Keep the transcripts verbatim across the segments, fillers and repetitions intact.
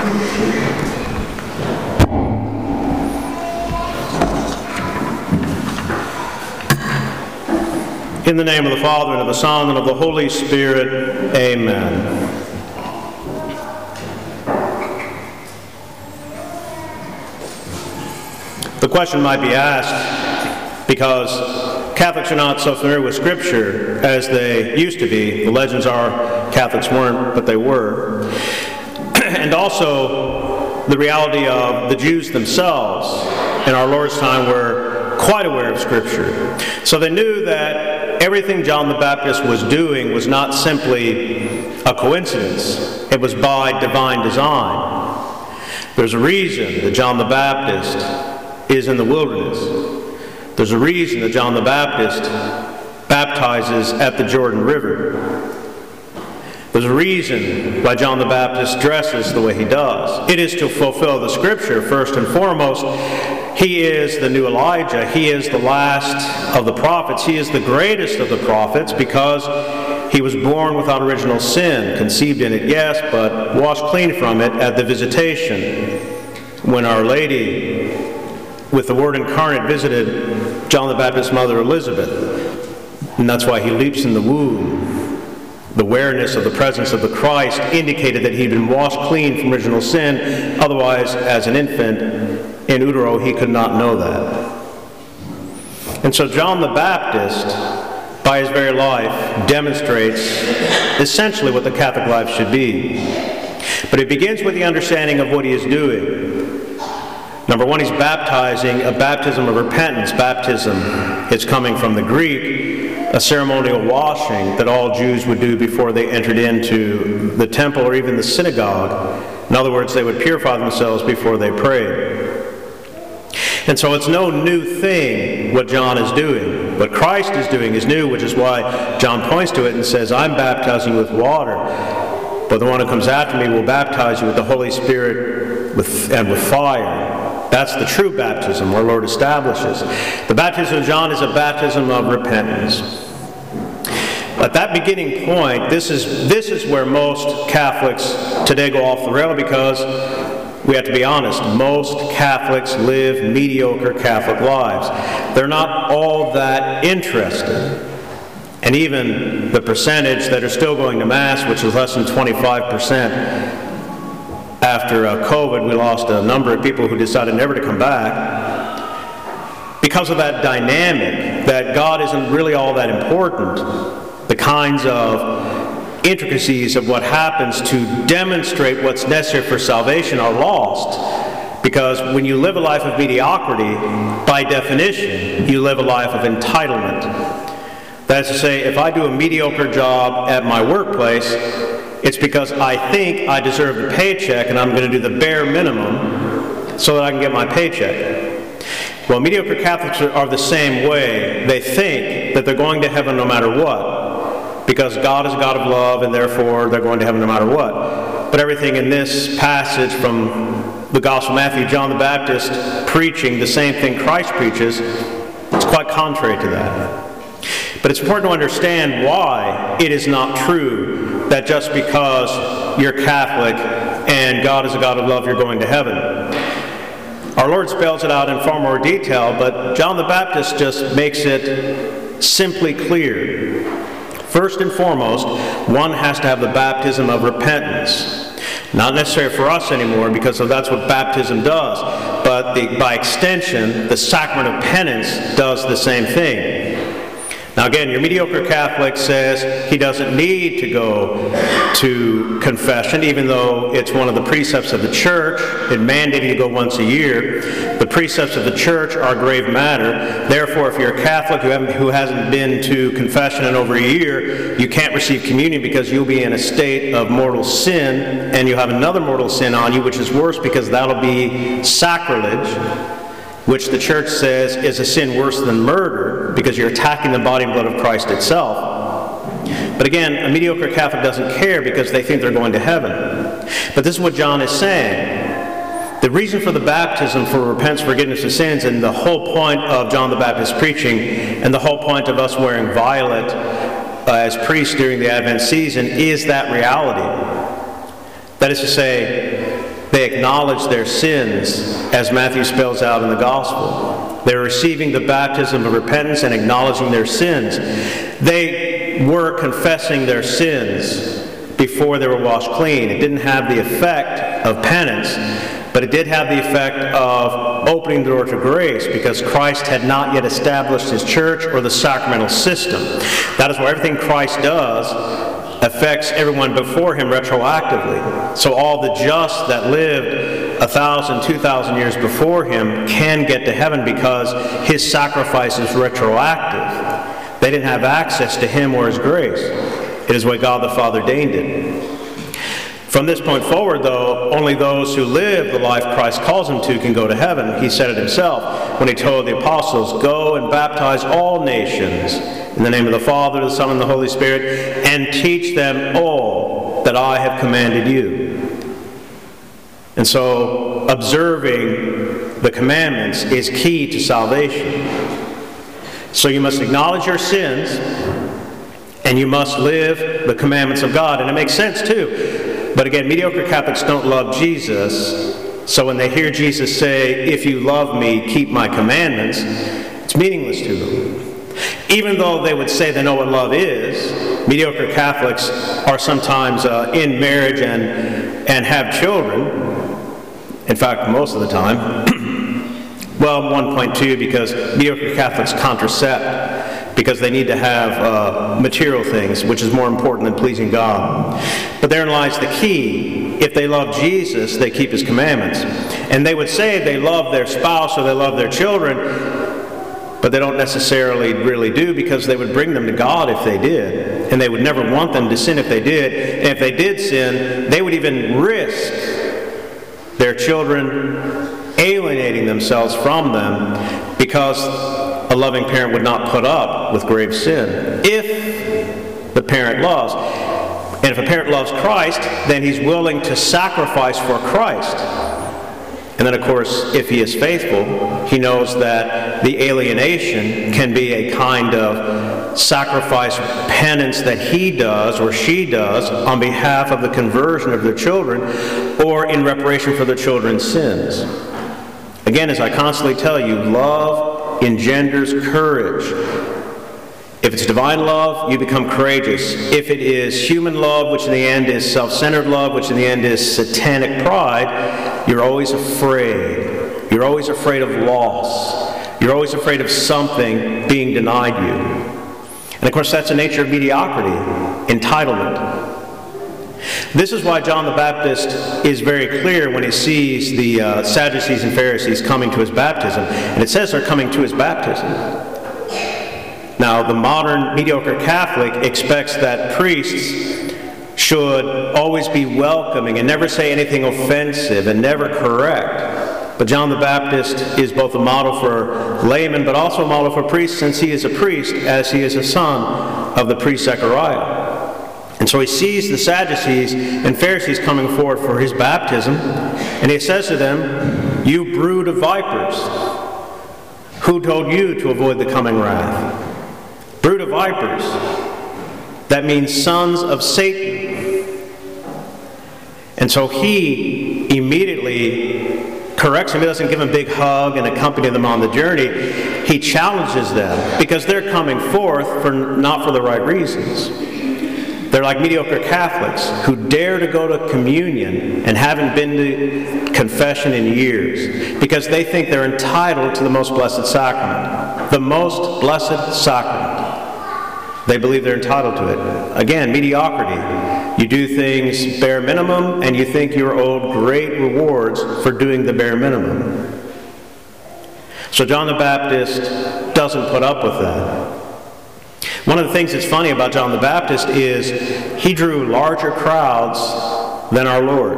In the name of the Father, and of the Son, and of the Holy Spirit, amen. The question might be asked, because Catholics are not so familiar with Scripture as they used to be. The legends are Catholics weren't, but they were. And also the reality of the Jews themselves in our Lord's time were quite aware of Scripture. So they knew that everything John the Baptist was doing was not simply a coincidence. It was by divine design. There's a reason that John the Baptist is in the wilderness. There's a reason that John the Baptist baptizes at the Jordan River. There's a reason why John the Baptist dresses the way he does. It is to fulfill the Scripture, first and foremost. He is the new Elijah. He is the last of the prophets. He is the greatest of the prophets because he was born without original sin, conceived in it, yes, but washed clean from it at the visitation when Our Lady, with the Word incarnate, visited John the Baptist's mother Elizabeth. And that's why he leaps in the womb. The awareness of the presence of the Christ indicated that he'd been washed clean from original sin. Otherwise, as an infant in utero, he could not know that. And so John the Baptist, by his very life, demonstrates essentially what the Catholic life should be. But it begins with the understanding of what he is doing. Number one, he's baptizing a baptism of repentance. Baptism is coming from the Greek, a ceremonial washing that all Jews would do before they entered into the temple or even the synagogue. In other words, they would purify themselves before they prayed. And so it's no new thing what John is doing. What Christ is doing is new, which is why John points to it and says, I'm baptizing you with water, but the one who comes after me will baptize you with the Holy Spirit with, and with fire. That's the true baptism our Lord establishes. The baptism of John is a baptism of repentance. At that beginning point, this is, this is where most Catholics today go off the rail, because we have to be honest, most Catholics live mediocre Catholic lives. They're not all that interested. And even the percentage that are still going to Mass, which is less than twenty-five percent, after uh, COVID, we lost a number of people who decided never to come back. Because of that dynamic, that God isn't really all that important, the kinds of intricacies of what happens to demonstrate what's necessary for salvation are lost. Because when you live a life of mediocrity, by definition, you live a life of entitlement. That is to say, if I do a mediocre job at my workplace, it's because I think I deserve the paycheck and I'm going to do the bare minimum so that I can get my paycheck. Well, mediocre Catholics are the same way. They think that they're going to heaven no matter what, because God is a God of love and therefore they're going to heaven no matter what. But everything in this passage from the Gospel of Matthew, John the Baptist preaching the same thing Christ preaches, it's quite contrary to that. But it's important to understand why it is not true that just because you're Catholic and God is a God of love, you're going to heaven. Our Lord spells it out in far more detail, but John the Baptist just makes it simply clear. First and foremost, one has to have the baptism of repentance. Not necessary for us anymore, because that's what baptism does. But the, by extension, the sacrament of penance does the same thing. Now again, your mediocre Catholic says he doesn't need to go to confession, even though it's one of the precepts of the Church. It mandated you go once a year. The precepts of the Church are a grave matter. Therefore, if you're a Catholic who, haven't, who hasn't been to confession in over a year, you can't receive communion because you'll be in a state of mortal sin, and you'll have another mortal sin on you, which is worse because that'll be sacrilege, which the Church says is a sin worse than murder, because you're attacking the body and blood of Christ itself. But again, a mediocre Catholic doesn't care because they think they're going to heaven. But this is what John is saying. The reason for the baptism for repentance, forgiveness of sins, and the whole point of John the Baptist's preaching, and the whole point of us wearing violet uh, as priests during the Advent season, is that reality. That is to say, They acknowledge their sins, as Matthew spells out in the Gospel. They're receiving the baptism of repentance and acknowledging their sins. They were confessing their sins before they were washed clean. It didn't have the effect of penance, but it did have the effect of opening the door to grace, because Christ had not yet established his church or the sacramental system. That is why everything Christ does affects everyone before him retroactively. So all the just that lived a thousand, two thousand years before him can get to heaven because his sacrifice is retroactive. They didn't have access to him or his grace. It is what God the Father deigned it. From this point forward, though, only those who live the life Christ calls them to can go to heaven. He said it himself when he told the apostles, "Go and baptize all nations in the name of the Father, the Son, and the Holy Spirit, and teach them all that I have commanded you." And so, observing the commandments is key to salvation. So you must acknowledge your sins, and you must live the commandments of God. And it makes sense, too. But again, mediocre Catholics don't love Jesus, so when they hear Jesus say, "If you love me, keep my commandments," it's meaningless to them. Even though they would say they know what love is, mediocre Catholics are sometimes uh, in marriage and, and have children. In fact, most of the time. Well, one point two, because mediocre Catholics contracept, because they need to have uh, material things, which is more important than pleasing God. But therein lies the key. If they love Jesus, they keep his commandments. And they would say they love their spouse or they love their children, but they don't necessarily really do, because they would bring them to God if they did. And they would never want them to sin if they did. And if they did sin, they would even risk their children alienating themselves from them, because a loving parent would not put up with grave sin if the parent loves. And if a parent loves Christ, then he's willing to sacrifice for Christ. And then, of course, if he is faithful, he knows that the alienation can be a kind of sacrifice, penance that he does or she does on behalf of the conversion of their children, or in reparation for their children's sins. Again, as I constantly tell you, love engenders courage. If it's divine love, you become courageous. If it is human love, which in the end is self-centered love, which in the end is satanic pride, you're always afraid. You're always afraid of loss. You're always afraid of something being denied you. And of course, that's the nature of mediocrity, entitlement. This is why John the Baptist is very clear when he sees the uh, Sadducees and Pharisees coming to his baptism. And it says they're coming to his baptism. Now, the modern mediocre Catholic expects that priests should always be welcoming and never say anything offensive and never correct. But John the Baptist is both a model for laymen, but also a model for priests, since he is a priest, as he is a son of the priest Zechariah. And so he sees the Sadducees and Pharisees coming forward for his baptism, and he says to them, "You brood of vipers, who told you to avoid the coming wrath?" Brood of vipers. That means sons of Satan. And so he immediately corrects him. He doesn't give them a big hug and accompany them on the journey. He challenges them, because they're coming forth for not for the right reasons. They're like mediocre Catholics who dare to go to communion and haven't been to confession in years, because they think they're entitled to the most blessed sacrament. The most blessed sacrament. They believe they're entitled to it. Again, mediocrity. You do things bare minimum, and you think you're owed great rewards for doing the bare minimum. So John the Baptist doesn't put up with that. One of the things that's funny about John the Baptist is he drew larger crowds than our Lord.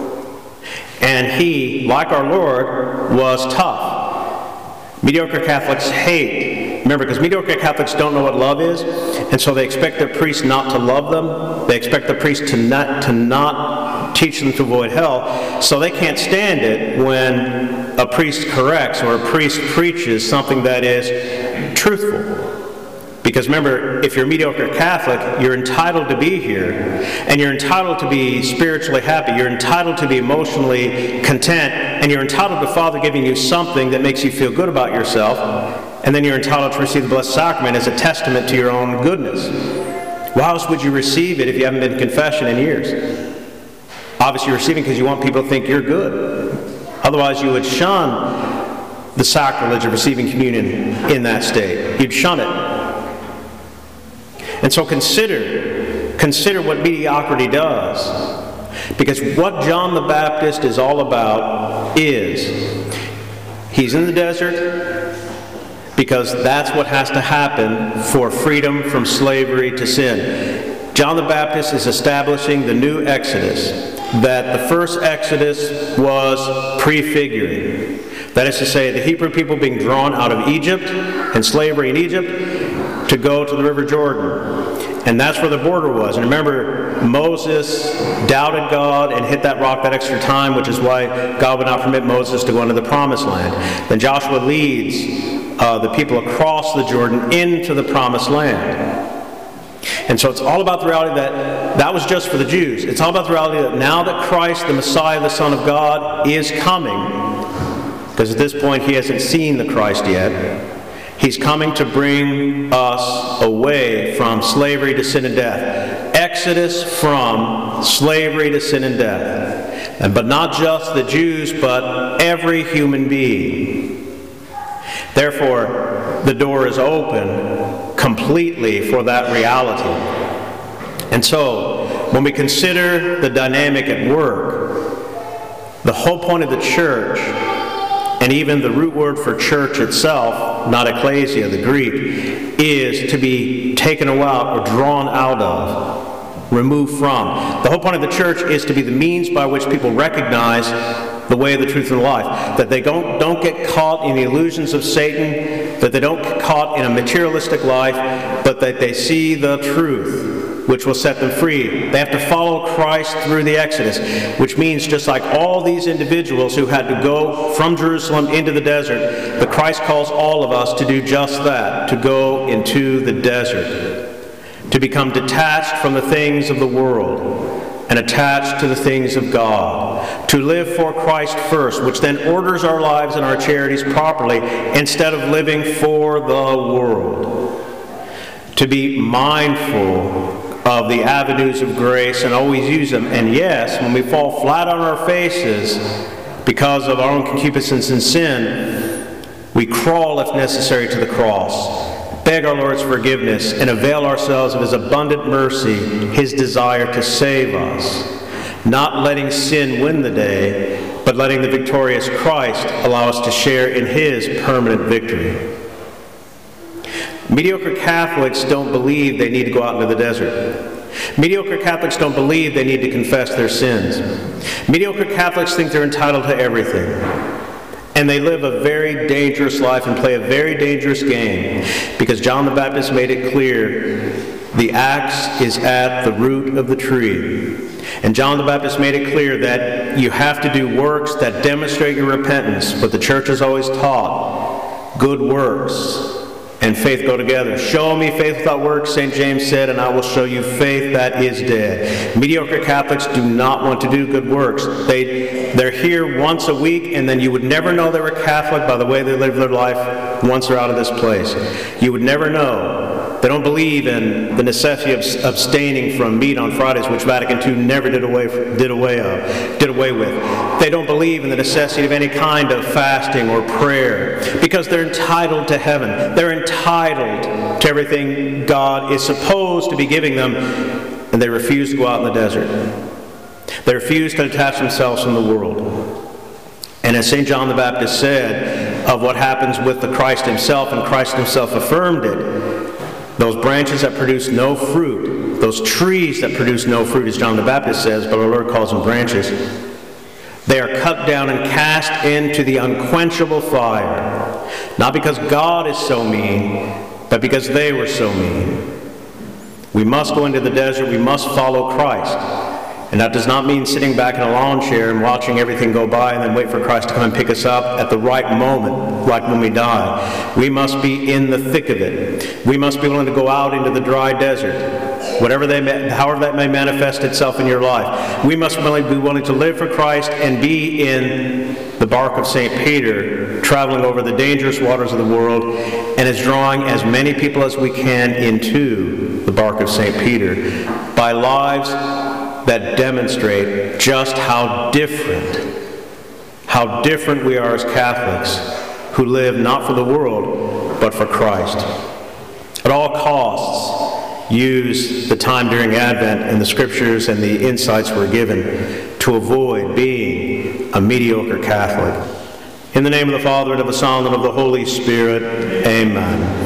And he, like our Lord, was tough. Mediocre Catholics hate. Remember, because mediocre Catholics don't know what love is, and so they expect their priest not to love them. They expect the priest to not, to not teach them to avoid hell. So they can't stand it when a priest corrects or a priest preaches something that is truthful. Because remember, if you're a mediocre Catholic, you're entitled to be here, and you're entitled to be spiritually happy, you're entitled to be emotionally content, and you're entitled to Father giving you something that makes you feel good about yourself, and then you're entitled to receive the Blessed Sacrament as a testament to your own goodness. Why else would you receive it if you haven't been to confession in years? Obviously you're receiving because you want people to think you're good. Otherwise you would shun the sacrilege of receiving communion in that state. You'd shun it. And so consider, consider what mediocrity does. Because what John the Baptist is all about is, he's in the desert because that's what has to happen for freedom from slavery to sin. John the Baptist is establishing the new Exodus, that the first Exodus was prefiguring. That is to say, the Hebrew people being drawn out of Egypt and slavery in Egypt to go to the River Jordan. And that's where the border was. And remember, Moses doubted God and hit that rock that extra time, which is why God would not permit Moses to go into the Promised Land. Then Joshua leads uh, the people across the Jordan into the Promised Land. And so it's all about the reality that that was just for the Jews. It's all about the reality that now that Christ, the Messiah, the Son of God, is coming, because at this point he hasn't seen the Christ yet, he's coming to bring us away from slavery to sin and death. Exodus from slavery to sin and death. And, but not just the Jews, but every human being. Therefore, the door is open completely for that reality. And so, when we consider the dynamic at work, the whole point of the church, and even the root word for church itself, not ecclesia, the Greek, is to be taken out or drawn out of, removed from. The whole point of the church is to be the means by which people recognize the way, the truth, and the life. That they don't, don't get caught in the illusions of Satan, that they don't get caught in a materialistic life, but that they see the truth, which will set them free. They have to follow Christ through the Exodus, which means just like all these individuals who had to go from Jerusalem into the desert, the Christ calls all of us to do just that, to go into the desert, to become detached from the things of the world and attached to the things of God, to live for Christ first, which then orders our lives and our charities properly instead of living for the world, to be mindful of the avenues of grace and always use them. And yes, when we fall flat on our faces because of our own concupiscence and sin, we crawl if necessary to the cross, beg our Lord's forgiveness, and avail ourselves of His abundant mercy, His desire to save us, not letting sin win the day, but letting the victorious Christ allow us to share in His permanent victory. Mediocre Catholics don't believe they need to go out into the desert. Mediocre Catholics don't believe they need to confess their sins. Mediocre Catholics think they're entitled to everything. And they live a very dangerous life and play a very dangerous game, because John the Baptist made it clear the axe is at the root of the tree. And John the Baptist made it clear that you have to do works that demonstrate your repentance, but the church has always taught good works and faith go together. Show me faith without works, Saint James said, and I will show you faith that is dead. Mediocre Catholics do not want to do good works. They, they're here once a week, and then you would never know they were Catholic by the way they live their life once they're out of this place. You would never know. They don't believe in the necessity of abstaining from meat on Fridays, which Vatican Two never did away, did away, of, did away with. They don't believe in the necessity of any kind of fasting or prayer, because they're entitled to heaven. They're entitled to everything God is supposed to be giving them, and they refuse to go out in the desert. They refuse to detach themselves from the world. And as Saint John the Baptist said of what happens with the Christ Himself, and Christ Himself affirmed it, those branches that produce no fruit, those trees that produce no fruit, as John the Baptist says, but our Lord calls them branches, they are cut down and cast into the unquenchable fire. Not because God is so mean, but because they were so mean. We must go into the desert. We must follow Christ. And that does not mean sitting back in a lawn chair and watching everything go by and then wait for Christ to come and pick us up at the right moment, like when we die. We must be in the thick of it. We must be willing to go out into the dry desert, whatever they may, however that may manifest itself in your life. We must really be willing to live for Christ and be in the bark of Saint Peter, traveling over the dangerous waters of the world, and is drawing as many people as we can into the bark of Saint Peter by lives that demonstrate just how different, how different we are as Catholics who live not for the world, but for Christ. At all costs, use the time during Advent and the Scriptures and the insights we're given to avoid being a mediocre Catholic. In the name of the Father, and of the Son, and of the Holy Spirit, amen.